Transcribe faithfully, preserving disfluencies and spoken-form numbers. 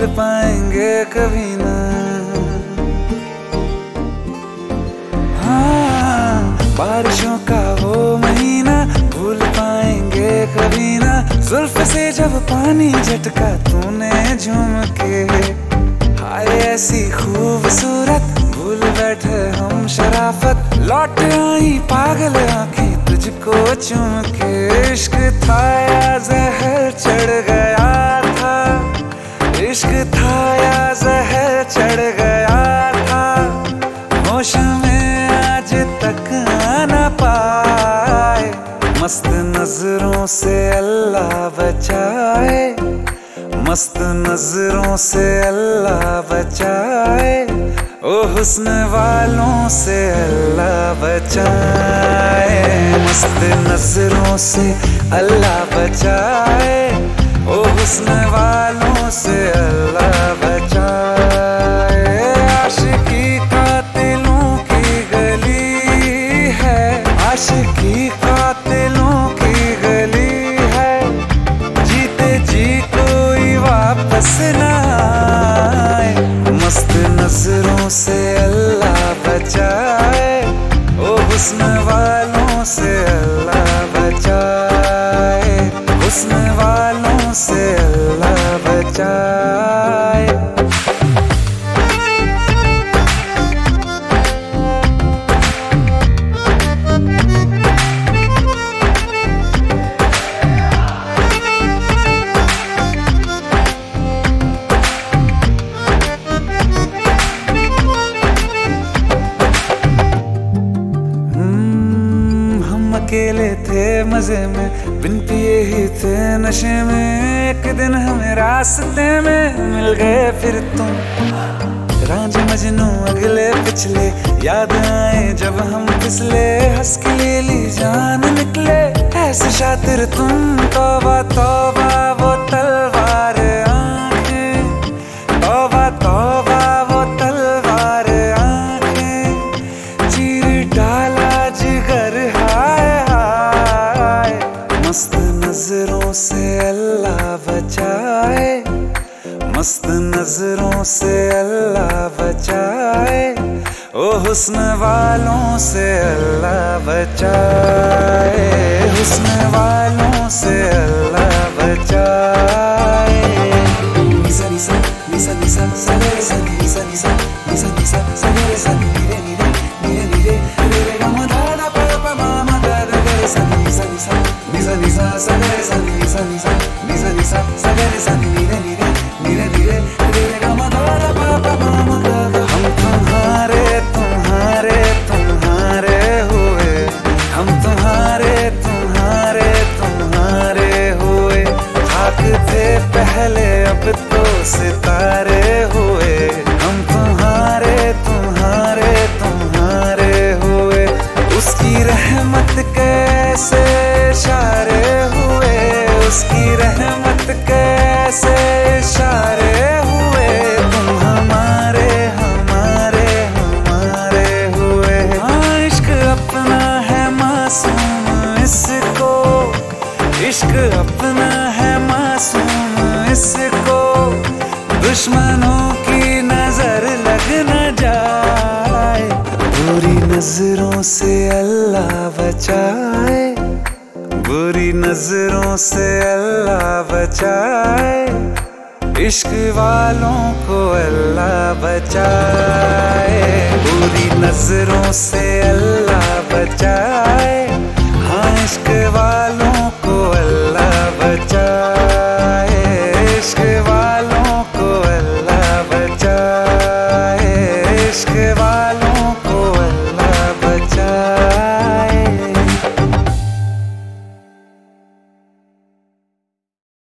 भूल पाएंगे कभी ना। हाँ, बारिशों का वो महीना भूल पाएंगे कभी ना। जुल्फ से जब पानी झटका तूने झूम के, हाय ऐसी खूबसूरत भूल बैठे हम शराफत। लौट आई पागल आंखें तुझको चूम के। इश्क था या जहर चढ़ गया था, इश्क था या जहर चढ़ गया था। होश में आज तक आना पाए, मस्त नजरों से अल्लाह बचाए, मस्त नजरों से अल्लाह बचाए। ओ हुस्न वालों से अल्लाह बचाए, मस्त नजरों से अल्लाह बचाए। ओ हुस्न वालों से अल्लाह बचाए। आशिकी कातिलों की गली है, आशिकी कातिलों की गली है। जीते जी कोई वापस ना आए, मस्त नजरों से अल्लाह बचाए। ओ हुस्न वालों से अल्लाह बचाए, हुस्न वालों से अल्लाह बचाए। अकेले थे मजे में, बिन पिए ही थे नशे में। एक दिन हमें रास्ते में मिल गए फिर तुम, रांझ मजनू अगले पिछले याद आए जब हम फिसले। हंस के ले ली जान निकले ऐसे शातिर तुम। तौबा तौबा वो तलवार आंखें, तौबा तौबा वो तलवार आंखें। चीर डाला जिगर हाय हाय, मस्त नजरों से अल्लाह बचाए, मस्त नजरों से अल्लाह बचाए। ओ हुस्न वालों से अल्लाह बचाए, हुस्न वालों से अल्लाह बचाए। निसा निसा निसा निसा सा रे सा निसा निसा निसा निसा सा रे सा नीरे नीरे नीरे नीरे रे गा मा दा दा पा पा मा मा गा दा गा रे सा निसा निसा निसा निसा सा रे सा निसा निसा निसा निसा सा रे सा नीरे नीरे नीरे नीरे रे गा मा दा दा पा पा मा मा गा गा। हम तुम्हारे तुम्हारे तुम्हारे हुए, हम तुम्हारे तुम्हारे तुम्हारे हुए। खाक थे पहले अब तो सितारे हुए, हम तुम्हारे तुम्हारे तुम्हारे हुए। उसकी रहमत कैसे इशारे हुए, उसकी रहमत कैसे इशारे हुए। तुम हमारे हमारे हमारे हुए। हाँ, इश्क अपना है मासूम इसको, इश्क अपना है मासूम इसको। दुश्मनों की नजर लग न जाए, बुरी नजरों से अल्लाह बचाए, बुरी नजरों से अल्लाह बचाए। इश्क वालों को अल्लाह बचाए, बुरी नजरों से अल्लाह बचाए। हाँ, इश्क वालों को अल्लाह बचाए।